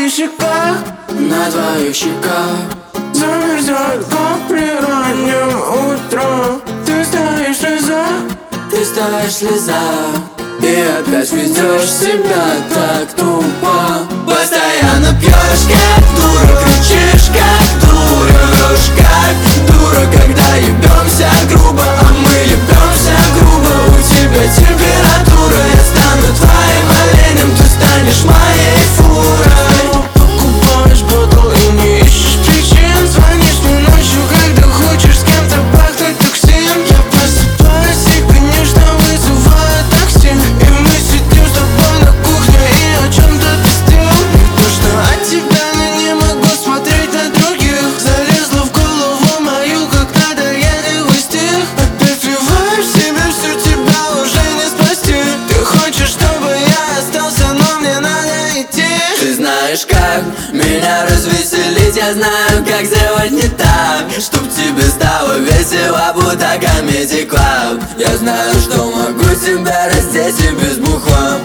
твоих щеках, на твоих щеках замерзают капли ранним утром. Ты стоишь слеза, ты стоишь слеза, и опять ведешь себя так тупо. Постоянно пьешь как дура, кричишь как дура, врешь как дура, когда ебемся грубо, а мы ебемся грубо. У тебя температура, я стану твоим оленем, ты станешь моей фурой. покупаешь бокал и не ищешь причин. Звонишь мне ночью, когда хочешь с кем-то пахнуть токсин. Я просыпаюсь и, конечно, вызываю такси, и мы сидим с тобой на кухне и о чем-то пиздим. Не то что от тебя, но не могу смотреть на других. Залезла в голову мою, как надоедливый стих. Опять вливаю в себя все, тебя уже не спасти. Ты хочешь, чтобы я остался, но мне надо идти. Ты знаешь, как меня развеселить, я знаю, как сделать не так, чтоб тебе стало весело, будто Comedy Club. Я знаю, что могу тебя раздеть и без бухла.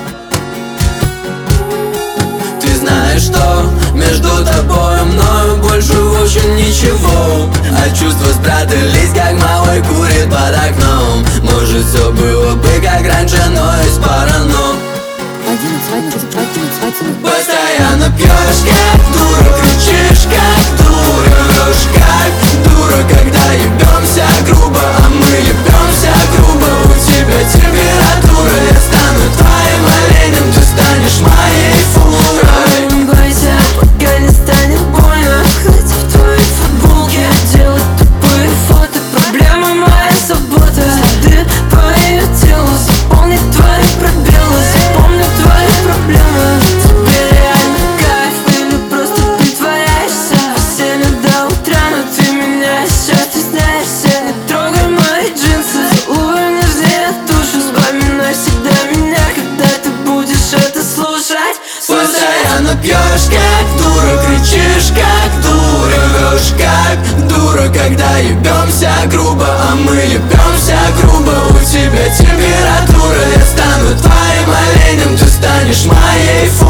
Ты знаешь, что между тобой и мною больше в общем ничего, а чувства спрятались, как малый курит под окном. Может, все было бы как раньше, но есть пара но. Постоянно пьешь как дура, кричишь как дура, врешь как дура, когда ебемся грубо, а мы ебемся грубо. У тебя температура, я стану твоим оленем, ты станешь моей фурой. Не бойся, пока не станет больно. Хоть в твоей футболке делать тупые фото. Проблема моя забота. Следы по ее телу, заполнить твои пробелы, запомню твои проблемы. Тебе реально кайф или просто притворяешься? Веселье до утра, но ты меня еще стесняешься. Не трогай мои джинсы, целуй нежнее душу. Избави навсегда меня, когда ты будешь это слушать. Постоянно пьешь как дура, кричишь как дура, врешь как дура, когда ебемся грубо, а мы ебемся грубо. У тебя температура, я стану твоим оленем, ты станешь моей фурой.